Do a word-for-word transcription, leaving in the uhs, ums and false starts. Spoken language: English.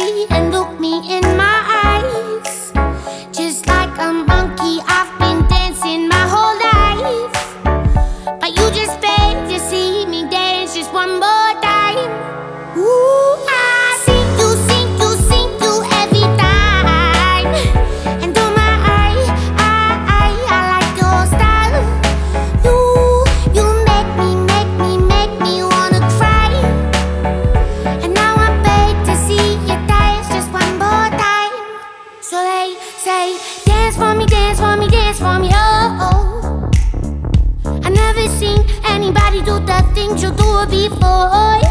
me and look me in my eyes. Just like a monkey, I've been dancing my whole life, but you just begged to see me dance just one more time. Ooh, I see you, see you, see you every time. And oh my, I, I, I like your style. You, you make me, make me, make me wanna cry. And now I beg to see you dance just one more time. So they say, dance for me, dance for me, dance for me, oh, oh. I never seen anybody do the things you do before.